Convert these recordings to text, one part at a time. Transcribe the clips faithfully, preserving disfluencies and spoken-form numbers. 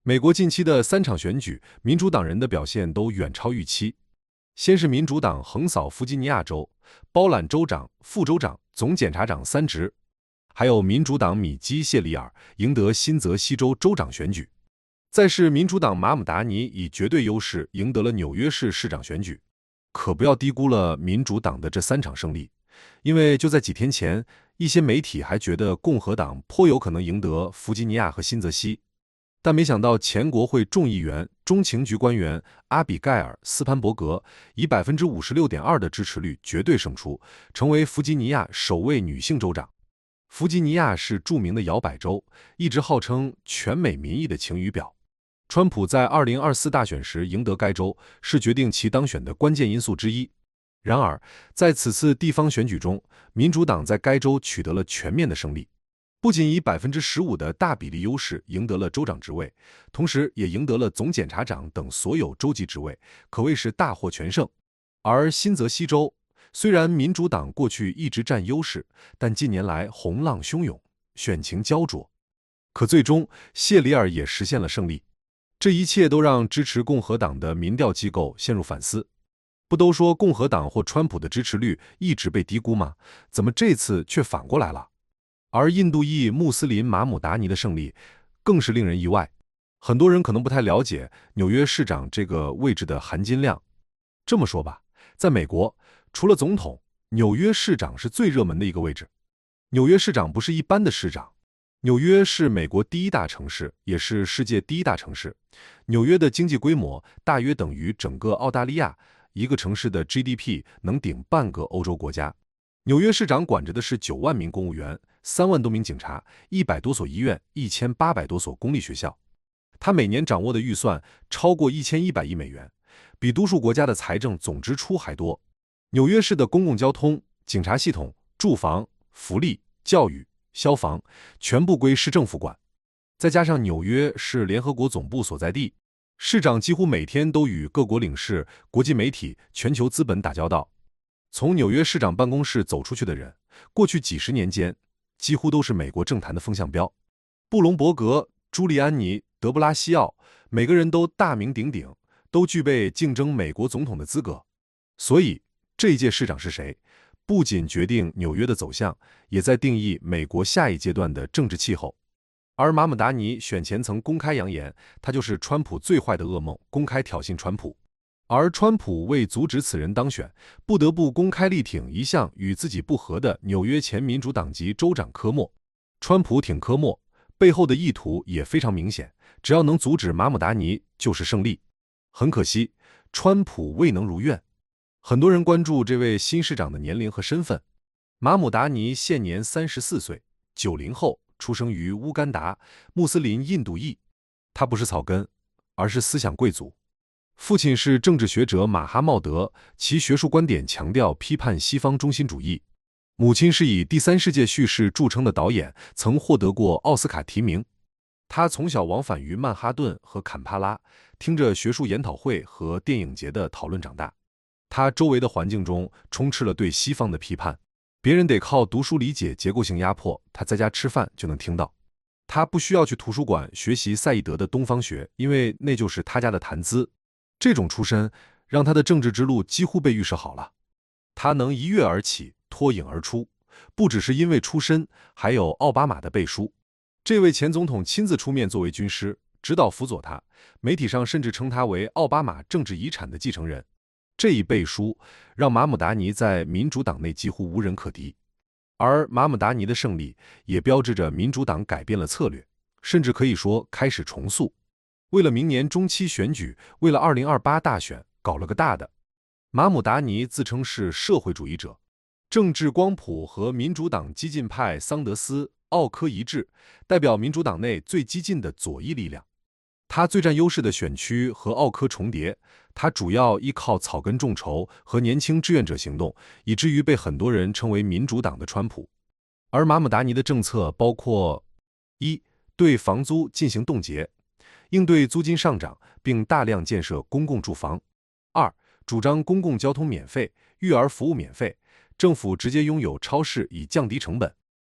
美国近期的三场选举，民主党人的表现都远超预期。先是民主党横扫弗吉尼亚州，包揽州长、副州长、总检察长三职；还有民主党米基·谢里尔赢得新泽西州州长选举。再是民主党马姆达尼以绝对优势赢得了纽约市市长选举。可不要低估了民主党的这三场胜利，因为就在几天前，一些媒体还觉得共和党颇有可能赢得弗吉尼亚和新泽西。但没想到前国会众议员、中情局官员阿比盖尔·斯潘伯格以 百分之五十六点二 的支持率绝对胜出，成为弗吉尼亚首位女性州长。弗吉尼亚是著名的摇摆州，一直号称全美民意的晴雨表。川普在二零二四大选时赢得该州，是决定其当选的关键因素之一。然而，在此次地方选举中，民主党在该州取得了全面的胜利。不仅以 百分之十五 的大比例优势赢得了州长职位，同时也赢得了总检察长等所有州级职位，可谓是大获全胜。而新泽西州，虽然民主党过去一直占优势，但近年来洪浪汹涌，选情焦灼。可最终，谢里尔也实现了胜利。这一切都让支持共和党的民调机构陷入反思。不都说共和党或川普的支持率一直被低估吗？怎么这次却反过来了？而印度裔穆斯林马姆达尼的胜利更是令人意外。很多人可能不太了解纽约市长这个位置的含金量。这么说吧，在美国，除了总统，纽约市长是最热门的一个位置。纽约市长不是一般的市长，纽约是美国第一大城市，也是世界第一大城市。纽约的经济规模大约等于整个澳大利亚，一个城市的 G D P 能顶半个欧洲国家。纽约市长管着的是九万名公务员，三万多名警察，一百多所医院，一千八百多所公立学校。他每年掌握的预算超过一千一百亿美元，比多数国家的财政总支出还多。纽约市的公共交通、警察系统、住房、福利、教育、消防全部归市政府管。再加上纽约是联合国总部所在地，市长几乎每天都与各国领事、国际媒体、全球资本打交道。从纽约市长办公室走出去的人，过去几十年间几乎都是美国政坛的风向标。布隆伯格、朱利安尼、德布拉西奥，每个人都大名鼎鼎，都具备竞争美国总统的资格。所以这一届市长是谁，不仅决定纽约的走向，也在定义美国下一阶段的政治气候。而马姆达尼选前曾公开扬言，他就是川普最坏的噩梦，公开挑衅川普。而川普为阻止此人当选，不得不公开力挺一向与自己不合的纽约前民主党籍州长科莫。川普挺科莫背后的意图也非常明显，只要能阻止马姆达尼就是胜利。很可惜，川普未能如愿。很多人关注这位新市长的年龄和身份。马姆达尼现年三十四岁，九零后，出生于乌干达，穆斯林印度裔。他不是草根，而是思想贵族。父亲是政治学者马哈茂德，其学术观点强调批判西方中心主义。母亲是以第三世界叙事著称的导演，曾获得过奥斯卡提名。他从小往返于曼哈顿和坎帕拉，听着学术研讨会和电影节的讨论长大。他周围的环境中充斥了对西方的批判，别人得靠读书理解结构性压迫，他在家吃饭就能听到。他不需要去图书馆学习赛义德的东方学，因为那就是他家的谈资。这种出身让他的政治之路几乎被预设好了。他能一跃而起，脱颖而出，不只是因为出身，还有奥巴马的背书。这位前总统亲自出面作为军师，指导辅佐他，媒体上甚至称他为奥巴马政治遗产的继承人。这一背书让马姆达尼在民主党内几乎无人可敌。而马姆达尼的胜利也标志着民主党改变了策略，甚至可以说开始重塑。为了明年中期选举，为了二零二八大选，搞了个大的。马姆达尼自称是社会主义者，政治光谱和民主党激进派桑德斯、奥科一致，代表民主党内最激进的左翼力量。他最占优势的选区和奥科重叠，他主要依靠草根众筹和年轻志愿者行动，以至于被很多人称为民主党的川普。而马姆达尼的政策包括：一、对房租进行冻结，应对租金上涨，并大量建设公共住房；二、主张公共交通免费，育儿服务免费，政府直接拥有超市以降低成本；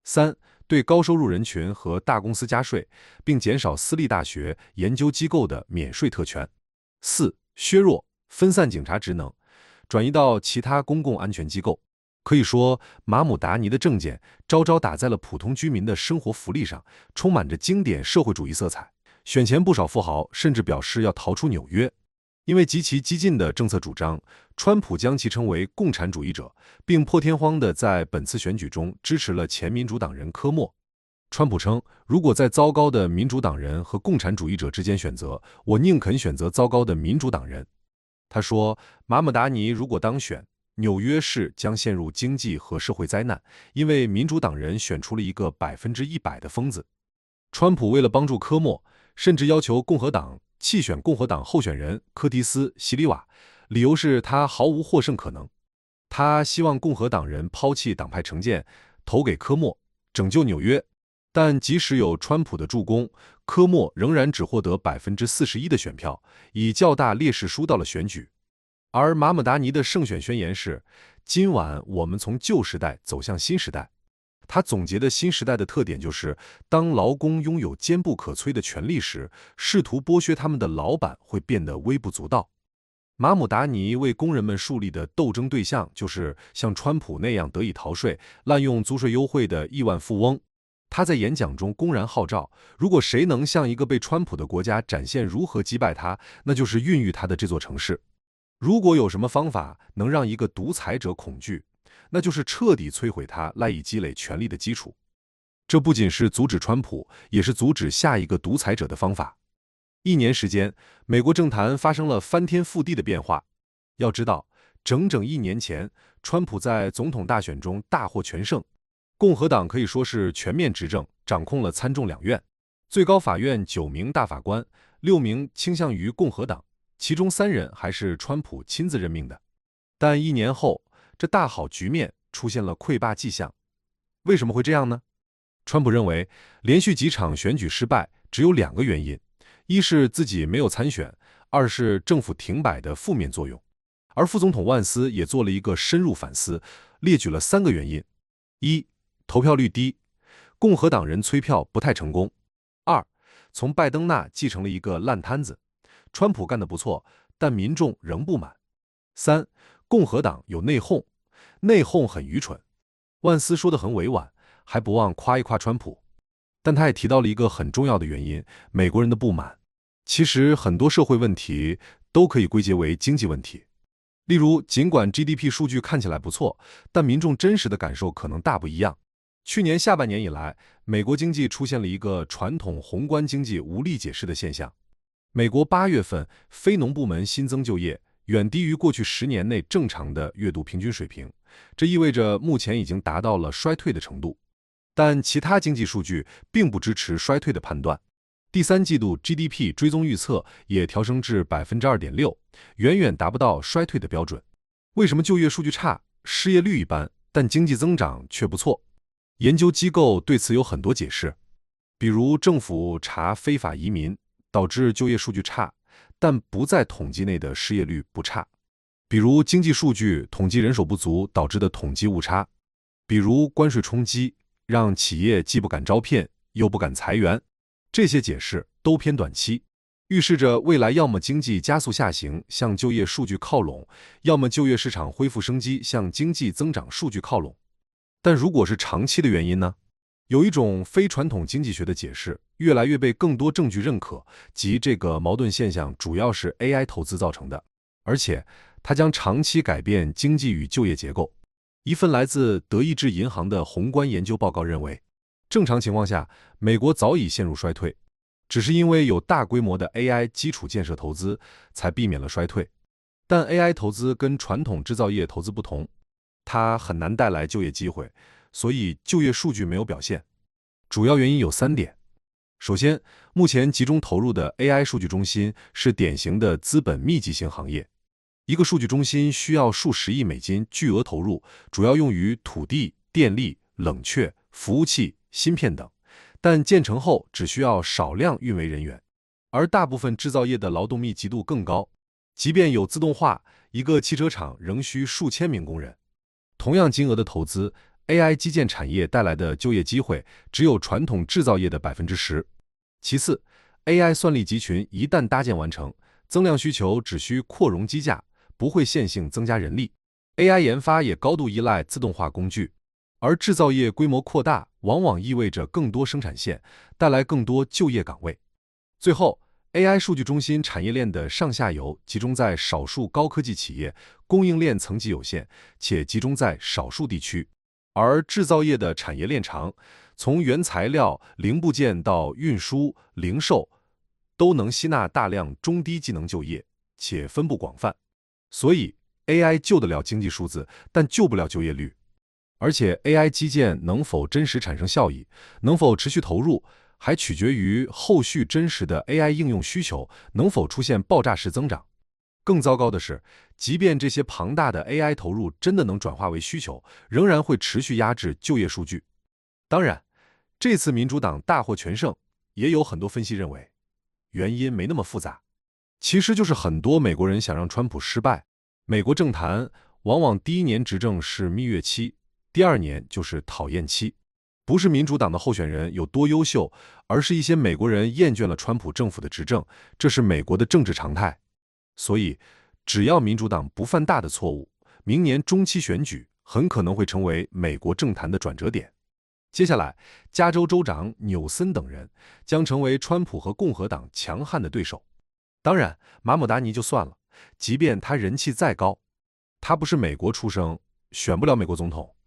三、对高收入人群和大公司加税，并减少私立大学、研究机构的免税特权。四、削弱、分散警察职能，转移到其他公共安全机构。可以说，马姆达尼的政见招招打在了普通居民的生活福利上，充满着经典社会主义色彩。选前不少富豪甚至表示要逃出纽约。因为极其激进的政策主张，川普将其称为共产主义者，并破天荒地在本次选举中支持了前民主党人科莫。川普称，如果在糟糕的民主党人和共产主义者之间选择，我宁肯选择糟糕的民主党人。他说，马姆达尼如果当选，纽约市将陷入经济和社会灾难，因为民主党人选出了一个百分之一百的疯子。川普为了帮助科莫，甚至要求共和党弃选共和党候选人柯蒂斯·席里瓦，理由是他毫无获胜可能。他希望共和党人抛弃党派成见，投给科莫，拯救纽约。但即使有川普的助攻，科莫仍然只获得 百分之四十一 的选票，以较大劣势输到了选举。而马姆达尼的胜选宣言是：今晚我们从旧时代走向新时代。他总结的新时代的特点就是，当劳工拥有坚不可摧的权利时，试图剥削他们的老板会变得微不足道。马姆达尼为工人们树立的斗争对象就是像川普那样得以逃税、滥用租税优惠的亿万富翁。他在演讲中公然号召，如果谁能向一个被川普的国家展现如何击败他，那就是孕育他的这座城市。如果有什么方法能让一个独裁者恐惧，那就是彻底摧毁他赖以积累权力的基础。这不仅是阻止川普，也是阻止下一个独裁者的方法。一年时间，美国政坛发生了翻天覆地的变化。要知道，整整一年前，川普在总统大选中大获全胜，共和党可以说是全面执政，掌控了参众两院。最高法院九名大法官，六名倾向于共和党，其中三人还是川普亲自任命的。但一年后，这大好局面出现了溃坝迹象。为什么会这样呢？川普认为，连续几场选举失败只有两个原因，一是自己没有参选，二是政府停摆的负面作用。而副总统万斯也做了一个深入反思，列举了三个原因：一、投票率低，共和党人催票不太成功；二、从拜登那继承了一个烂摊子，川普干得不错，但民众仍不满；三、共和党有内讧，内讧很愚蠢。万斯说得很委婉，还不忘夸一夸川普。但他也提到了一个很重要的原因，美国人的不满。其实很多社会问题都可以归结为经济问题。例如，尽管 G D P 数据看起来不错，但民众真实的感受可能大不一样。去年下半年以来，美国经济出现了一个传统宏观经济无力解释的现象。美国八月份非农部门新增就业远低于过去十年内正常的月度平均水平，这意味着目前已经达到了衰退的程度。但其他经济数据并不支持衰退的判断。第三季度 G D P 追踪预测也调升至 百分之二点六， 远远达不到衰退的标准。为什么就业数据差，失业率一般，但经济增长却不错？研究机构对此有很多解释，比如政府查非法移民，导致就业数据差，但不在统计内的失业率不差；比如经济数据统计人手不足导致的统计误差；比如关税冲击，让企业既不敢招聘，又不敢裁员。这些解释都偏短期，预示着未来要么经济加速下行，向就业数据靠拢，要么就业市场恢复生机，向经济增长数据靠拢。但如果是长期的原因呢？有一种非传统经济学的解释，越来越被更多证据认可，即这个矛盾现象主要是 A I 投资造成的，而且它将长期改变经济与就业结构。一份来自德意志银行的宏观研究报告认为，正常情况下，美国早已陷入衰退，只是因为有大规模的 A I 基础建设投资，才避免了衰退。但 A I 投资跟传统制造业投资不同，它很难带来就业机会，所以就业数据没有表现。主要原因有三点。首先，目前集中投入的 A I 数据中心是典型的资本密集型行业。一个数据中心需要数十亿美金巨额投入，主要用于土地、电力、冷却、服务器、芯片等，但建成后只需要少量运维人员。而大部分制造业的劳动密集度更高，即便有自动化，一个汽车厂仍需数千名工人。同样金额的投资 A I 基建产业带来的就业机会只有传统制造业的百分之十。其次 ，A I 算力集群一旦搭建完成，增量需求只需扩容机架，不会线性增加人力。A I 研发也高度依赖自动化工具，而制造业规模扩大，往往意味着更多生产线，带来更多就业岗位。最后 ，A I 数据中心产业链的上下游集中在少数高科技企业，供应链层级有限，且集中在少数地区。而制造业的产业链长，从原材料、零部件到运输、零售，都能吸纳大量中低技能就业，且分布广泛。所以 A I 救得了经济数字，但救不了就业率。而且 A I 基建能否真实产生效益，能否持续投入，还取决于后续真实的 A I 应用需求能否出现爆炸式增长。更糟糕的是，即便这些庞大的 A I 投入真的能转化为需求，仍然会持续压制就业数据。当然，这次民主党大获全胜，也有很多分析认为，原因没那么复杂，其实就是很多美国人想让川普失败。美国政坛往往第一年执政是蜜月期，第二年就是讨厌期。不是民主党的候选人有多优秀，而是一些美国人厌倦了川普政府的执政，这是美国的政治常态。所以，只要民主党不犯大的错误，明年中期选举很可能会成为美国政坛的转折点。接下来，加州州长纽森等人将成为川普和共和党强悍的对手。当然，马姆达尼就算了，即便他人气再高，他不是美国出生，选不了美国总统。